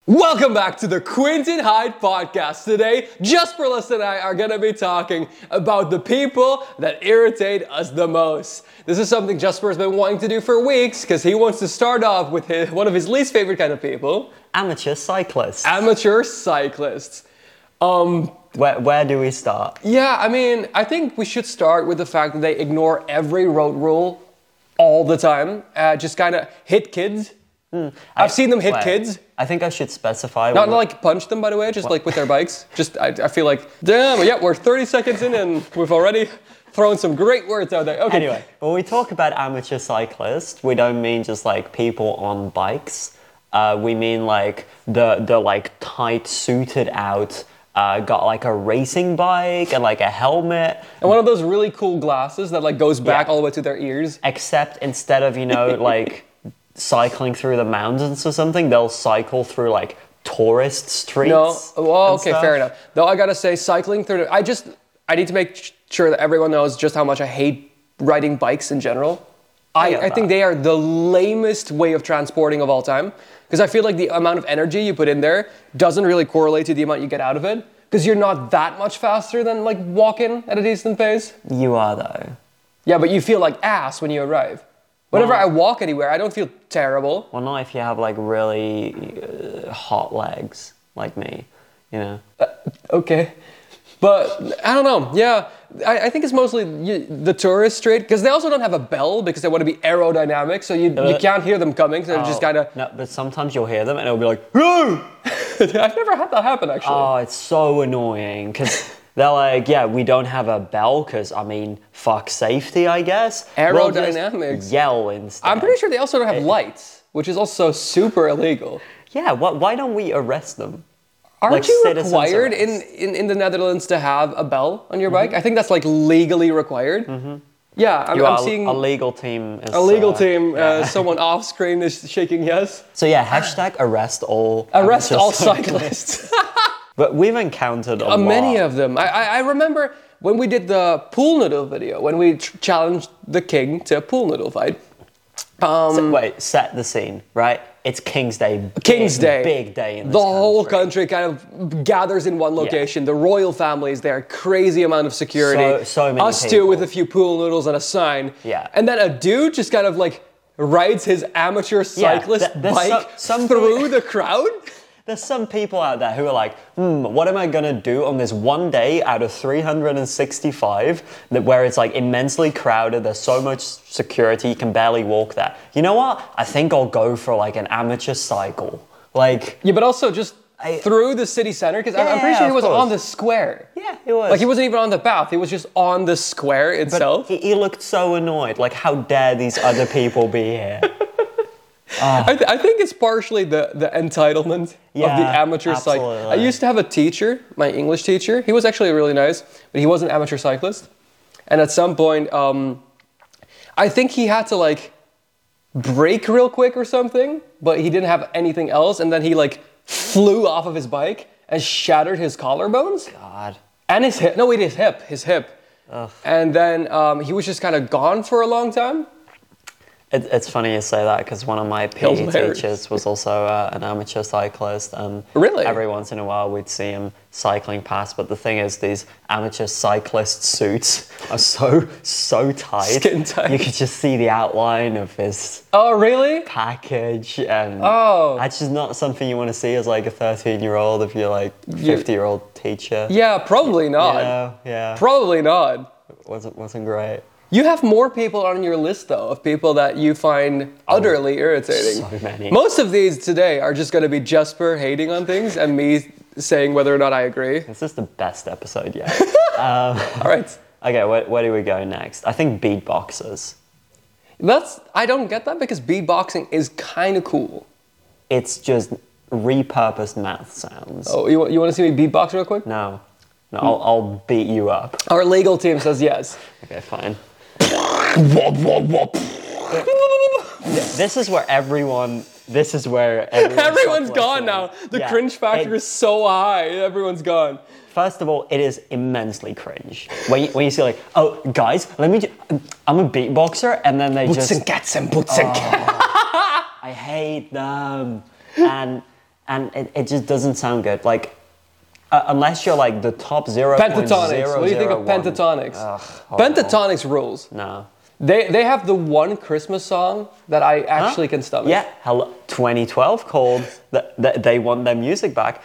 Welcome back to the Quinton Hyde Podcast. Today, Jasperless and I are going to be talking about the people that irritate us the most. This is something Jasper has been wanting to do for weeks because he wants to start off with one of his least favorite kind of people. Amateur cyclists. Amateur cyclists. Where do we start? Yeah, I think we should start with the fact that they ignore every road rule all the time. Just kind of hit kids. I've seen them hit kids. I think I should specify. Not like punch them, by the way, just like with their bikes. I feel like, damn, yeah, we're 30 seconds in and we've already thrown some great words out there. Okay. Anyway, when we talk about amateur cyclists, we don't mean just like people on bikes. We mean like the like tight suited out, got like a racing bike and like a helmet. And one of those really cool glasses that like goes back all the way to their ears. Except instead of, like cycling through the mountains or something, they'll cycle through like tourist streets. Okay, fair enough. Though I gotta say, cycling through I need to make sure that everyone knows just how much I hate riding bikes in general. I think they are the lamest way of transporting of all time. Because I feel like the amount of energy you put in there doesn't really correlate to the amount you get out of it. Because you're not that much faster than like walking at a decent pace. You are though. Yeah, but you feel like ass when you arrive. Whenever I walk anywhere, I don't feel terrible. Well, not if you have like really hot legs like me, Okay. But I don't know. Yeah, I think it's mostly the tourist street because they also don't have a bell because they want to be aerodynamic, so you can't hear them coming. So they're just kind of. No, but sometimes you'll hear them and it'll be like, "Whoa!" I've never had that happen actually. Oh, it's so annoying because they're like, "Yeah, we don't have a bell because fuck safety, I guess." Aerodynamics. We'll just yell instead. I'm pretty sure they also don't have lights, which is also super illegal. Yeah, why don't we arrest them? Aren't you required in the Netherlands to have a bell on your bike? I think that's like legally required. Mm-hmm. Yeah, I'm seeing a legal team. A legal team. Someone off screen is shaking yes. So yeah, hashtag arrest all cyclists. But we've encountered a lot. Many of them. I remember when we did the pool noodle video, when we challenged the king to a pool noodle fight. Set the scene, right? It's King's Day. King's Day. Big day in this The whole country kind of gathers in one location. Yeah. The royal family is there. Crazy amount of security. So many Us people. two with a few pool noodles and a sign. Yeah. And then a dude just kind of like rides his amateur cyclist bike through the crowd. There's some people out there who are like, what am I going to do on this one day out of 365 where it's like immensely crowded, there's so much security, you can barely walk there. You know what? I think I'll go for like an amateur cycle. Yeah, but also just through the city center, because I'm pretty sure he was on the square. Yeah, he was. Like he wasn't even on the path, he was just on the square itself. But he looked so annoyed, like how dare these other people be here? I think it's partially the entitlement of the amateur cycle. I used to have a teacher, my English teacher. He was actually really nice, but he was an amateur cyclist. And at some point, I think he had to like brake real quick or something, but he didn't have anything else. And then he like flew off of his bike and shattered his collarbones. God. And his hip. No, wait, his hip. Ugh. And then he was just kind of gone for a long time. It's funny you say that because one of my PE teachers was also an amateur cyclist. And really? Every once in a while we'd see him cycling past. But the thing is, these amateur cyclist suits are so tight. Skin tight. You could just see the outline of his package. And that's just not something you want to see as like a 13-year-old if you're like 50-year-old teacher. Yeah, probably not. Yeah. Probably not. Wasn't great. You have more people on your list, though, of people that you find utterly irritating. So many. Most of these today are just going to be Jasper hating on things and me saying whether or not I agree. This is the best episode yet. All right. Okay, where do we go next? I think beatboxers. I don't get that because beatboxing is kind of cool. It's just repurposed mouth sounds. Oh, you want to see me beatbox real quick? No, I'll beat you up. Our legal team says yes. Okay, fine. Wop. This is where everyone's gone now. The cringe factor is so high. Everyone's gone. First of all, it is immensely cringe. When you see like, oh, guys, I'm a beatboxer, and then they Boots and cats and boots and cats. I hate them. And and it just doesn't sound good. Like, unless you're like the top 0.001. Pentatonix. What do you think of Pentatonix? Pentatonix rules. No. They have the one Christmas song that I actually can stomach. Yeah, 2012 called They Want Their Music Back.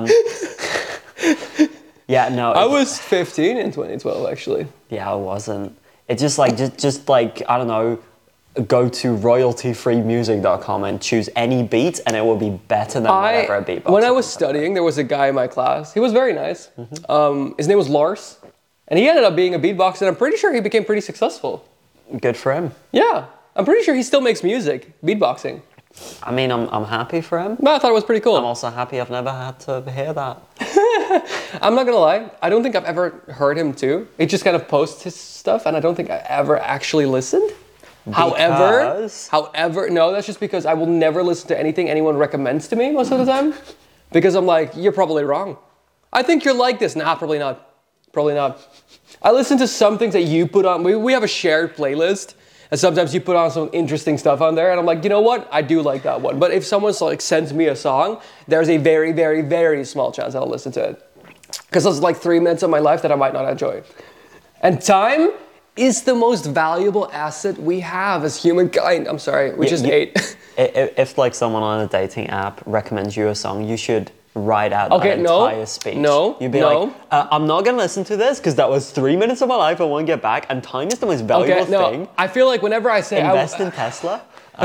Yeah, no. I was 15 in 2012, actually. Yeah, I wasn't. It's just like, I don't know, go to royaltyfreemusic.com and choose any beat and it will be better than whatever a beatbox. When I was studying, there was a guy in my class. He was very nice. Mm-hmm. His name was Lars. And he ended up being a beatboxer, and I'm pretty sure he became pretty successful. Good for him. Yeah. I'm pretty sure he still makes music, beatboxing. I mean, I'm happy for him. No, I thought it was pretty cool. I'm also happy I've never had to hear that. I'm not gonna lie, I don't think I've ever heard him too. He just kind of posts his stuff, and I don't think I ever actually listened. However, no, that's just because I will never listen to anything anyone recommends to me most of the time. Because I'm like, you're probably wrong. I think you're like this. Nah, probably not. Probably not. I listen to some things that you put on. We have a shared playlist, and sometimes you put on some interesting stuff on there, and I'm like, you know what? I do like that one. But if someone's like sends me a song, there's a very, very, very small chance I'll listen to it. Because there's like 3 minutes of my life that I might not enjoy. And time is the most valuable asset we have as humankind. I'm sorry, we just ate. If like someone on a dating app recommends you a song, you should write out that entire speech. You'd be like, I'm not gonna listen to this because that was 3 minutes of my life I won't get back, and time is the most valuable thing. I feel like whenever I say invest in Tesla.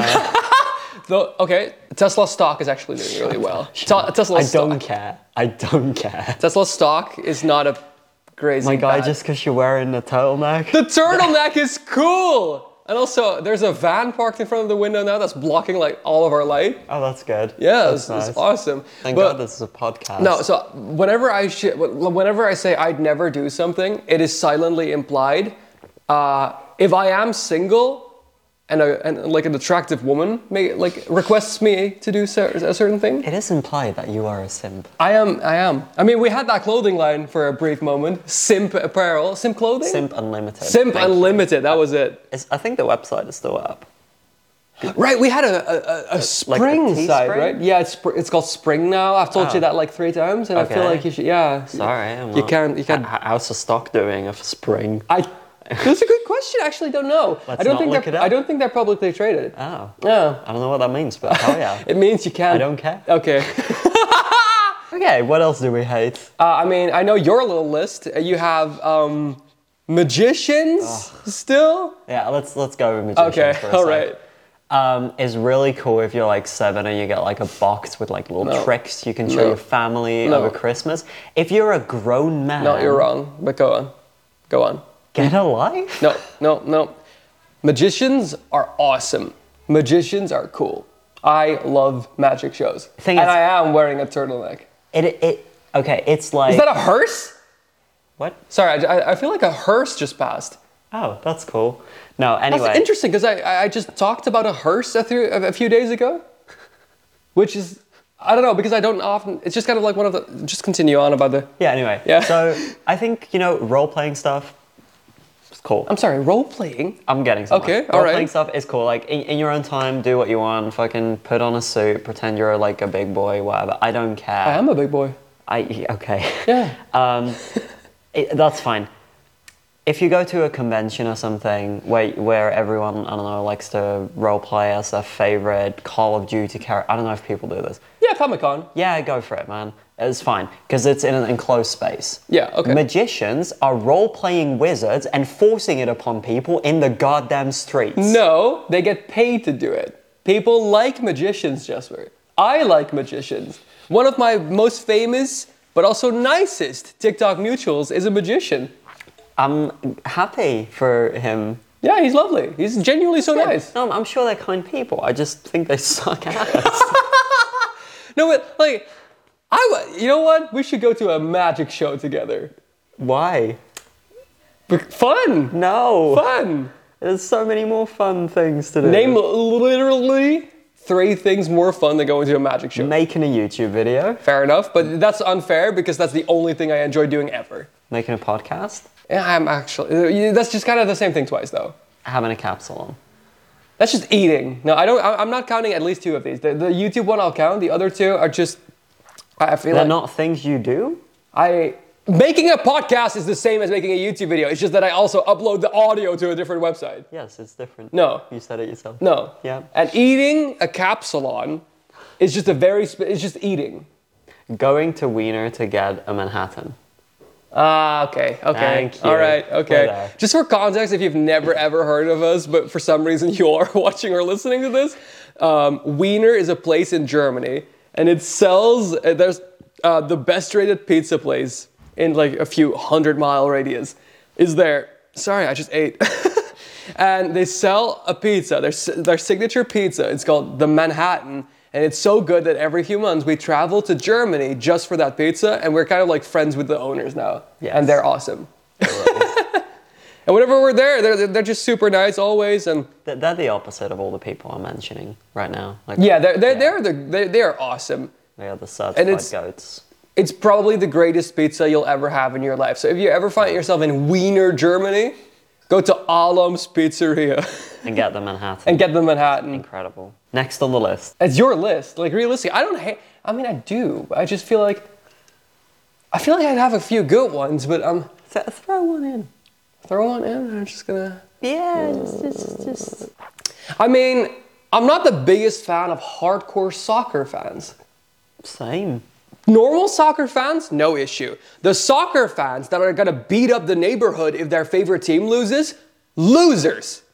Tesla stock is actually doing really well. Tesla stock. I don't care. Tesla stock is not a crazy. My guy, just because you're wearing a turtleneck. The turtleneck is cool. And also, there's a van parked in front of the window now that's blocking like all of our light. Oh, that's good. Yeah, that's nice. It's awesome. Thank God this is a podcast. No, so whenever I say I'd never do something, it is silently implied. If I am single and like an attractive woman requests me to do a certain thing, it is implied that you are a simp. I am. I mean, we had that clothing line for a brief moment. Simp apparel, simp clothing. Simp Unlimited. Simp Unlimited. That was it. I think the website is still up. Right, we had a spring site, right? Yeah, it's called Spring now. I've told you that like 3 times, and I feel like you should. Yeah. Sorry, you can't. How's the stock doing of Spring? That's a good question. I actually don't know. I don't think they're publicly traded. Oh. Yeah. I don't know what that means, but hell yeah. It means you can. I don't care. Okay. Okay, what else do we hate? I mean, I know your little list. You have magicians still? Yeah, let's go with magicians for a all right. It's really cool if you're like 7 and you get like a box with like little tricks you can show your family over Christmas. If you're a grown man... No, you're wrong, but go on. Go on. Get a life? No. Magicians are awesome. Magicians are cool. I love magic shows. And I am wearing a turtleneck. Okay, it's like... Is that a hearse? What? Sorry, I feel like a hearse just passed. Oh, that's cool. No, anyway. That's interesting, because I just talked about a hearse a few days ago. Which is... I don't know, because I don't often... It's just kind of like one of the... Just continue on about the... Yeah, anyway. Yeah. So, I think, role-playing stuff... Cool. I'm sorry, role-playing? I'm getting somewhere. Okay, all right. Role-playing stuff is cool. Like, in your own time, do what you want. Fucking put on a suit, pretend you're like a big boy, whatever. I don't care. I am a big boy. Okay. Yeah. That's fine. If you go to a convention or something where everyone, I don't know, likes to role-play as their favorite Call of Duty character. I don't know if people do this. Yeah, Comic-Con. Yeah, go for it, man. It's fine, because it's in an enclosed space. Yeah, okay. Magicians are role-playing wizards and forcing it upon people in the goddamn streets. No, they get paid to do it. People like magicians, Jesper. I like magicians. One of my most famous, but also nicest TikTok mutuals is a magician. I'm happy for him. Yeah, he's lovely. He's genuinely so nice. No, I'm sure they're kind people. I just think they suck ass. No, but like... you know what? We should go to a magic show together. Why? Fun! No! Fun! There's so many more fun things to do. Name literally 3 things more fun than going to a magic show. Making a YouTube video. Fair enough, but that's unfair because that's the only thing I enjoy doing ever. Making a podcast? Yeah, I'm actually... That's just kind of the same thing twice, though. Having a capsule on. That's just eating. No, I'm not counting at least 2 of these. The YouTube one I'll count. The other 2 are just, I feel They're like... not things you do? Making a podcast is the same as making a YouTube video. It's just that I also upload the audio to a different website. Yes, it's different. No. You said it yourself. No. Yeah. And eating a capsulon is just it's just eating. Going to Wiener to get a Manhattan. Okay. Thank you. All right, okay. Just for context, if you've never ever heard of us, but for some reason you are watching or listening to this, Wiener is a place in Germany, and it sells, there's the best rated pizza place in like a few 100-mile radius is there. Sorry, I just ate. And they sell a pizza, their signature pizza. It's called the Manhattan. And it's so good that every few months we travel to Germany just for that pizza. And we're kind of like friends with the owners now. Yes. And they're awesome. And whenever we're there, they're just super nice always. And they're the opposite of all the people I'm mentioning right now. Like, yeah, they are awesome. They are the certified goats. It's probably the greatest pizza you'll ever have in your life. So if you ever find yourself in Wiener, Germany, go to Alom's Pizzeria. And get the Manhattan. Incredible. Next on the list. It's your list. Like, realistically, I do. I just feel like... I'd have a few good ones, but throw one in. Throw one in? I'm just gonna... Yeah, just... I mean, I'm not the biggest fan of hardcore soccer fans. Same. Normal soccer fans, no issue. The soccer fans that are gonna beat up the neighborhood if their favorite team loses, losers.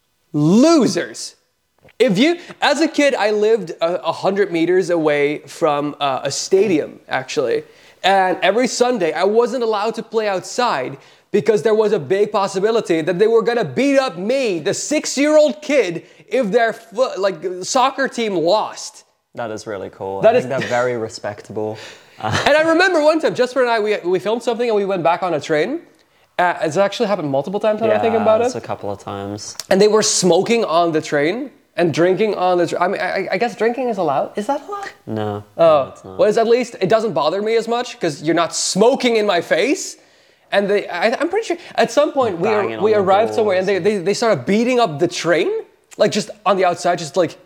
As a kid, I lived 100 meters away from a stadium, actually. And every Sunday, I wasn't allowed to play outside because there was a big possibility that they were gonna beat up me, the 6-year-old kid, if their soccer team lost. That is really cool. I think they're very respectable. And I remember one time, Jesper and I, we filmed something and we went back on a train. It's actually happened multiple times when I'm thinking about it. Yeah, a couple of times. And they were smoking on the train and drinking on the train. I mean, I guess drinking is allowed. Is that allowed? No. Oh, no, it's not. Well, at least it doesn't bother me as much because you're not smoking in my face. And I'm pretty sure at some point we arrived somewhere and they started beating up the train, like just on the outside,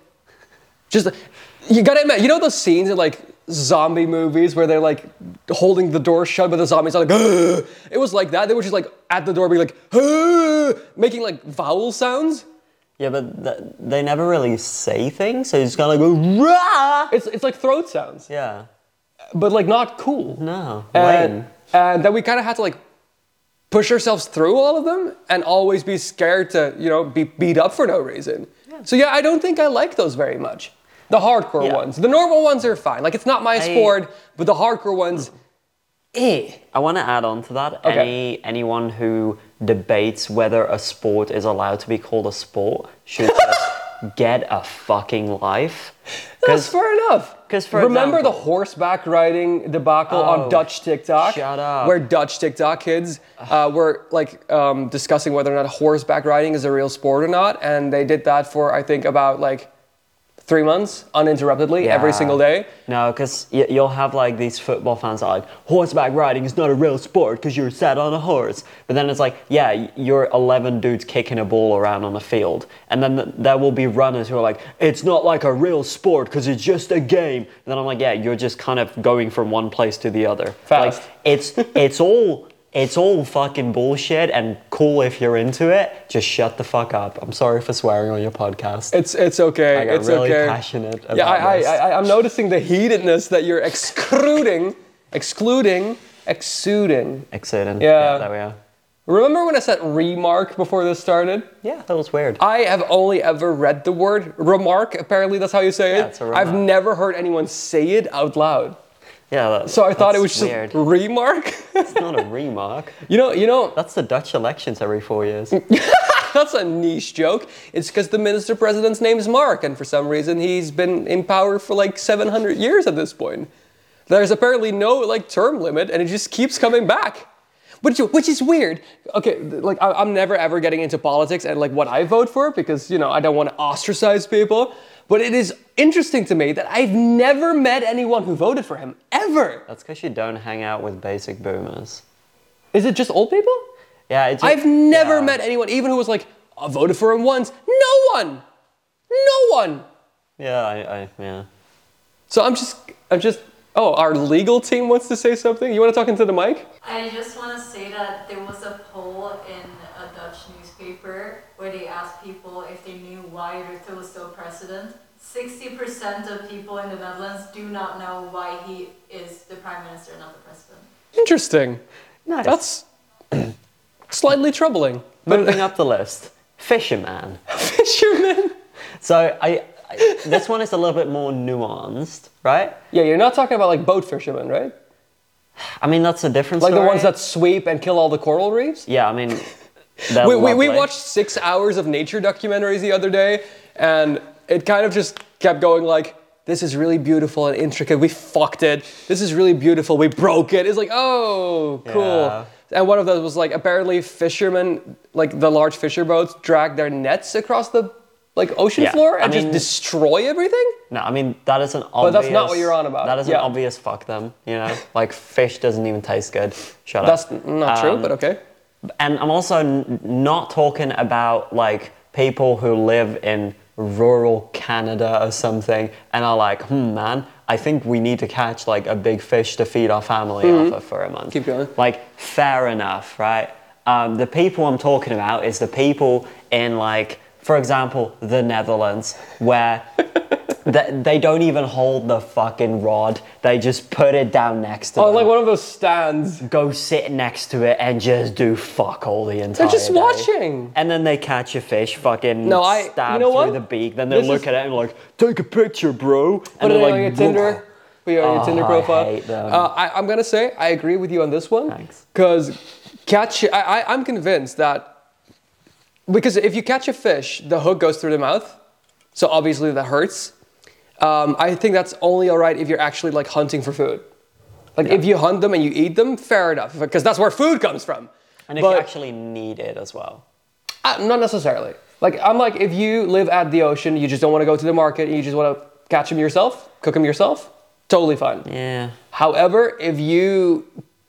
you gotta admit, you know those scenes in like zombie movies where they're like holding the door shut, but the zombies are like, ugh! It was like that. They were just like at the door being like, ugh! Making like vowel sounds. Yeah, but they never really say things, so you just gotta go, rah! It's like throat sounds. Yeah. But like not cool. No, lame. And then we kind of had to like push ourselves through all of them and always be scared to, be beat up for no reason. Yeah. So yeah, I don't think I like those very much. The hardcore ones. The normal ones are fine. Like, it's not my sport, but the hardcore ones, I want to add on to that. Okay. Anyone who debates whether a sport is allowed to be called a sport should just get a fucking life. That's fair enough. Remember the example, horseback riding debacle on Dutch TikTok? Shut up. Where Dutch TikTok kids were like discussing whether or not horseback riding is a real sport or not. And they did that for, I think, about like 3 months uninterruptedly every single day. No, because you'll have like these football fans that are like, horseback riding is not a real sport because you're sat on a horse. But then it's like, yeah, you're 11 dudes kicking a ball around on a field. And then there will be runners who are like, it's not like a real sport because it's just a game. And then I'm like, yeah, you're just kind of going from one place to the other. Fast. Like, it's all fucking bullshit and cool if you're into it. Just shut the fuck up. I'm sorry for swearing on your podcast. It's okay. I got really passionate about this. I'm noticing the heatedness that you're exuding. Yeah, there we are. Remember when I said remark before this started? Yeah, that was weird. I have only ever read the word remark. Apparently that's how you say it. It's a remark. I've never heard anyone say it out loud. Yeah, so I thought it was weird. Just remark. It's not a remark. You know. That's the Dutch elections every 4 years. That's a niche joke. It's because the minister-president's name is Mark, and for some reason he's been in power for like 700 years at this point. There's apparently no like term limit, and it just keeps coming back. Which is weird. Okay, like I'm never ever getting into politics and like what I vote for because, I don't want to ostracize people. But it is interesting to me that I've never met anyone who voted for him, ever. That's because you don't hang out with basic boomers. Is it just old people? Yeah, I've never met anyone, even who was like, I voted for him once. No one! No one. Yeah, yeah. So I'm just. Oh, our legal team wants to say something. You want to talk into the mic? I just want to say that there was a poll in a Dutch newspaper where they asked people if they knew why Rutte was still president. 60% of people in the Netherlands do not know why he is the prime minister, not the president. Interesting. Nice. That's slightly troubling. Moving up the list, fisherman. Fisherman. So this one is a little bit more nuanced, right? Yeah, you're not talking about like boat fishermen, right? I mean, that's a different like story. The ones that sweep and kill all the coral reefs? Yeah, I mean, we watched 6 hours of nature documentaries the other day, and it kind of just kept going like, this is really beautiful and intricate. We fucked it. This is really beautiful. We broke it. It's like, oh, cool. Yeah. And one of those was like, apparently fishermen, like the large fisher boats, drag their nets across the ocean floor and just destroy everything? No, I mean, that is an obvious... But that's not what you're on about. That is an obvious fuck them, you know? Like, fish doesn't even taste good. Shut up. That's not true, but okay. And I'm also not talking about, like, people who live in rural Canada or something and are like, man, I think we need to catch, like, a big fish to feed our family off of for a month. Keep going. Like, fair enough, right? The people I'm talking about is the people in, like... For example, the Netherlands, where they don't even hold the fucking rod. They just put it down next to them. Like one of those stands. Go sit next to it and just do fuck all the entire They're just day. watching. And then they catch a fish, fucking stab through the beak. Then they look at it and like, take a picture, bro. Put it on your Tinder. Your Tinder profile. I hate them. I'm going to say, I agree with you on this one. Thanks. Because I'm convinced that because if you catch a fish, the hook goes through the mouth. So obviously that hurts. I think that's only all right if you're actually like hunting for food. Like if you hunt them and you eat them, fair enough. Because that's where food comes from. And if you actually need it as well. Not necessarily. Like I'm like, if you live at the ocean, you just don't want to go to the market and you just want to catch them yourself, cook them yourself, totally fine. Yeah. However, if you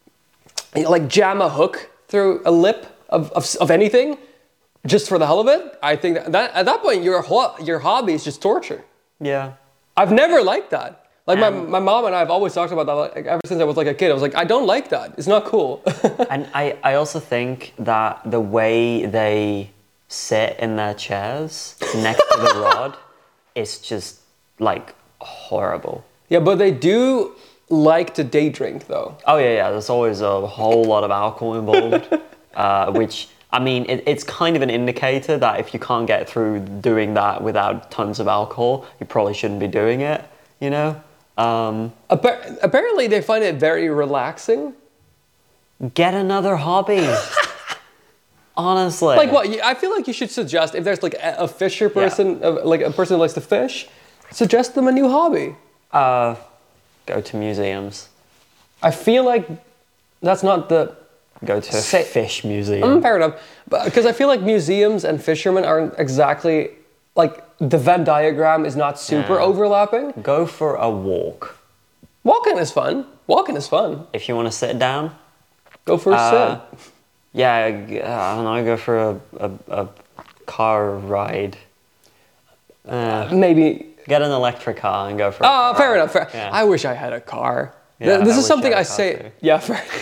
like jam a hook through a lip of anything, just for the hell of it, I think that at that point your hobby is just torture. Yeah. I've never liked that. Like my mom and I have always talked about that. Like, ever since I was like a kid, I was like, I don't like that. It's not cool. And I also think that the way they sit in their chairs next to the rod is just like horrible. Yeah, but they do like to day drink though. Oh yeah. There's always a whole lot of alcohol involved, which. I mean, it's kind of an indicator that if you can't get through doing that without tons of alcohol, you probably shouldn't be doing it, you know? Apparently they find it very relaxing. Get another hobby. Honestly. Like what? I feel like you should suggest, if there's like a fisher person, like a person who likes to fish, suggest them a new hobby. Go to museums. I feel like that's not the... Go to a fish museum. Fair enough. Because I feel like museums and fishermen aren't exactly... Like, the Venn diagram is not super overlapping. Go for a walk. Walking is fun. If you want to sit down... Go for a sit. Yeah, I don't know, go for a car ride. Maybe... Get an electric car and go for a car. Fair enough. Yeah. I wish I had a car. Yeah, this is something I say. Yeah,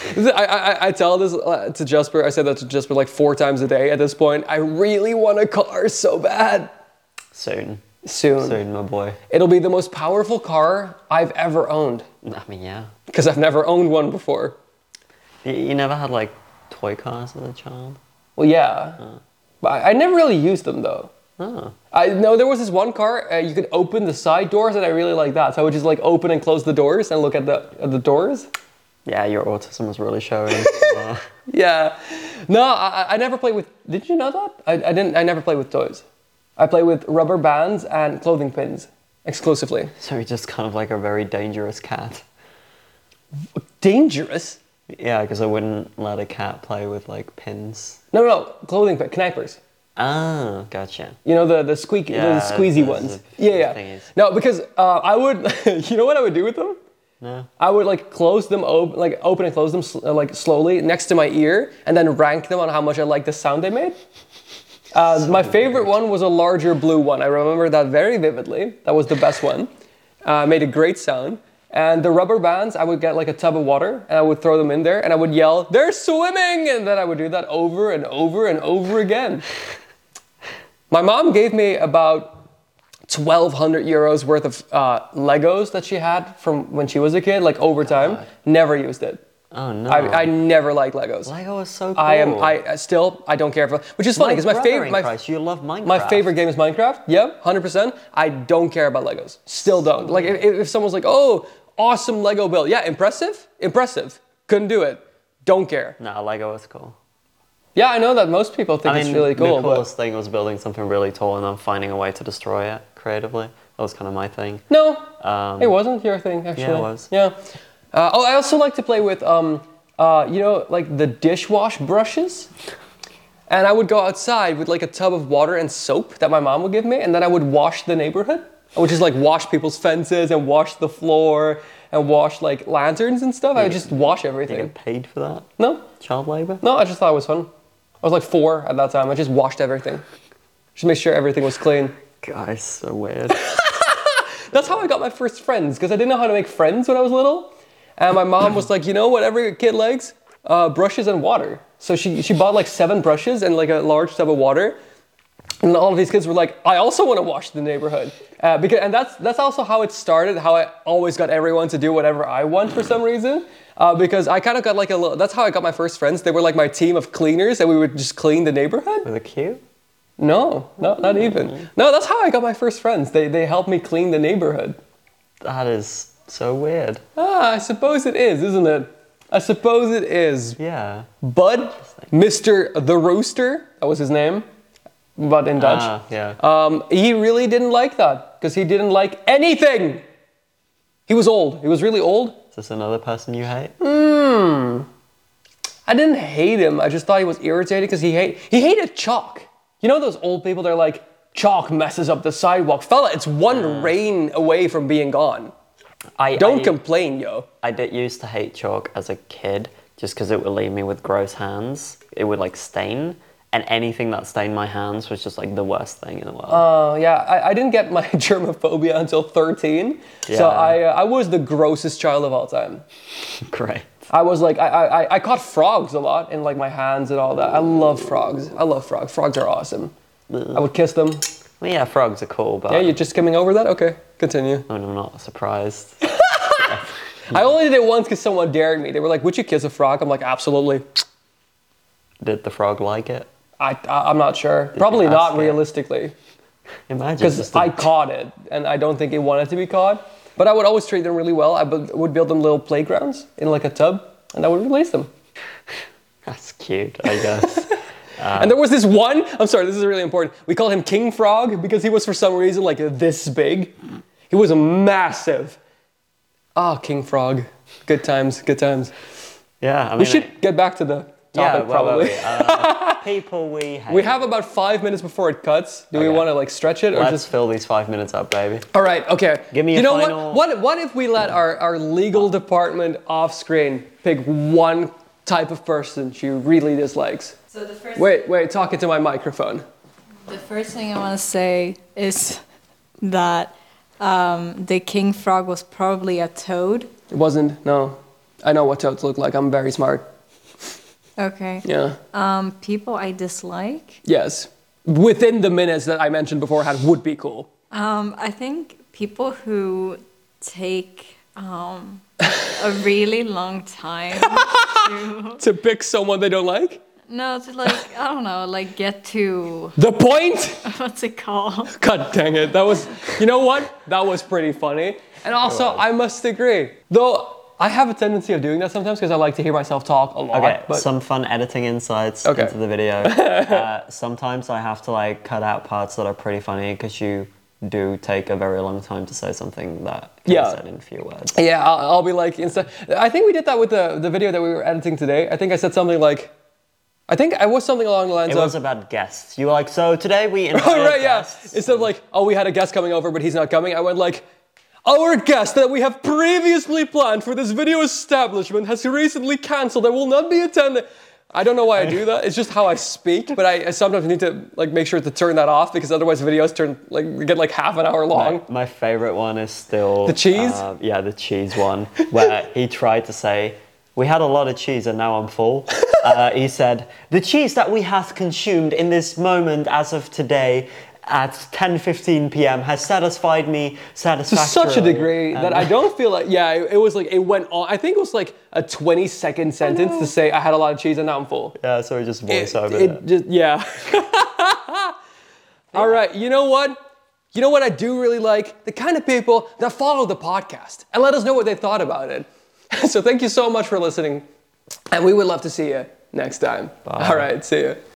I tell this to Jesper. I say that to Jesper like 4 times a day at this point. I really want a car so bad. Soon, my boy. It'll be the most powerful car I've ever owned. I mean, yeah. Because I've never owned one before. You never had like toy cars as a child? Well, yeah. But I never really used them though. Oh. I know there was this one car you could open the side doors, and I really liked that. So I would just like open and close the doors and look at the doors. Yeah, your autism was really showing. Yeah, no, I never played with. Did you know that? I didn't. I never played with toys. I play with rubber bands and clothing pins exclusively. So you're just kind of like a very dangerous cat. Dangerous? Yeah, because I wouldn't let a cat play with like pins. No, clothing pin, knipers. Ah, gotcha. You know the squeezy ones. Yeah. Thingies. No, because I would. You know what I would do with them? No. I would like close them open and close them like slowly next to my ear, and then rank them on how much I like the sound they made. My favorite one was a larger blue one. I remember that very vividly. That was the best one. Made a great sound. And the rubber bands, I would get like a tub of water and I would throw them in there and I would yell, "They're swimming!" And then I would do that over and over and over again. My mom gave me about 1,200 euros worth of Legos that she had from when she was a kid, like over time. Never used it. Oh no! I never liked Legos. Lego is so cool. I don't care for, which is funny because my favorite. You love Minecraft. My favorite game is Minecraft. Yeah, 100%. I don't care about Legos. Still don't. Like if someone's like, "Oh, awesome Lego build," yeah, impressive. Couldn't do it. Don't care. Nah, Lego is cool. Yeah, I know that most people think it's really cool. The coolest thing was building something really tall and then finding a way to destroy it creatively. That was kind of my thing. No, it wasn't your thing actually. Yeah, it was. Yeah. I also like to play with, like the dishwash brushes. And I would go outside with like a tub of water and soap that my mom would give me, and then I would wash the neighborhood. I would just like wash people's fences and wash the floor and wash like lanterns and stuff. I would just wash everything. You get paid for that? No. Child labor? No, I just thought it was fun. I was like 4 at that time. I just washed everything. Just make sure everything was clean. Guys, so weird. That's how I got my first friends, because I didn't know how to make friends when I was little. And my mom was like, you know what every kid likes? Brushes and water. So she bought like 7 brushes and like a large tub of water. And all of these kids were like, I also want to wash the neighborhood. And that's also how it started, how I always got everyone to do whatever I want for some reason. Because I kind of got like that's how I got my first friends. They were like my team of cleaners and we would just clean the neighborhood. Were they cute? No, not even. No, that's how I got my first friends. They helped me clean the neighborhood. That is so weird. I suppose it is, isn't it? I suppose it is. Yeah. Bud, Mr. the Rooster, that was his name, but in Dutch. Yeah. He really didn't like that because he didn't like anything. He was old. He was really old. Is this another person you hate? I didn't hate him. I just thought he was irritating because he hated chalk. You know those old people, they're like, chalk messes up the sidewalk. Fella, it's one rain away from being gone. Don't complain, yo. I did used to hate chalk as a kid just because it would leave me with gross hands. It would like stain. And anything that stained my hands was just like the worst thing in the world. Oh, yeah. I didn't get my germophobia until 13. Yeah. So I was the grossest child of all time. Great. I was like, I caught frogs a lot in like my hands and all that. I love frogs. Frogs are awesome. I would kiss them. Well, yeah, frogs are cool, but... Yeah, you're just coming over that? Okay, continue. I'm not surprised. I only did it once because someone dared me. They were like, would you kiss a frog? I'm like, absolutely. Did the frog like it? I'm not sure. Probably not realistically. Imagine. Because I caught it, and I don't think it wanted to be caught. But I would always treat them really well. I would build them little playgrounds in like a tub, and I would release them. That's cute, I guess. And there was this one, I'm sorry, this is really important. We called him King Frog because he was for some reason like this big. He was massive. King Frog. Good times. Yeah, I mean... We should get back to the topic, probably. People we hate. We have about 5 minutes before it cuts. Do we want to like stretch it? Or Let's just fill these 5 minutes up, baby. All right, okay. Give me a final... What if we let our legal department off screen pick one type of person she really dislikes? So the first Wait, talk into my microphone. The first thing I want to say is that the king frog was probably a toad. It wasn't, no. I know what toads look like. I'm very smart. Okay. Yeah. People I dislike? Yes. Within the minutes that I mentioned beforehand would be cool. I think people who take a really long time to pick someone they don't like? No, to like, I don't know, like get to... The point? What's it called? God dang it. That was, you know what? That was pretty funny. And also, I must agree. Though, I have a tendency of doing that sometimes because I like to hear myself talk a lot. Okay, some fun editing insights into the video. Sometimes I have to like cut out parts that are pretty funny because you do take a very long time to say something that can be said in a few words. Yeah, I'll be like, I think we did that with the video that we were editing today. I think I said something like, I think I was something along the lines of... It was about guests. You were like, so today we invited guests. Instead of like, we had a guest coming over, but he's not coming. I went like, our guest that we have previously planned for this video establishment has recently cancelled and will not be attending. I don't know why I do that. It's just how I speak, but I sometimes need to like make sure to turn that off because otherwise videos get like half an hour long. My favorite one is still the cheese. The cheese one where he tried to say, "We had a lot of cheese and now I'm full." He said, "The cheese that we have consumed in this moment as of today at 10:15 p.m. has satisfied me satisfactorily." To such a degree that I don't feel like, it was like, it went on. I think it was like a 20-second sentence to say, "I had a lot of cheese and now I'm full." Yeah, so he just voice over it. Yeah. All right, you know what? You know what I do really like? The kind of people that follow the podcast and let us know what they thought about it. So thank you so much for listening, and we would love to see you next time. Bye. All right, see you.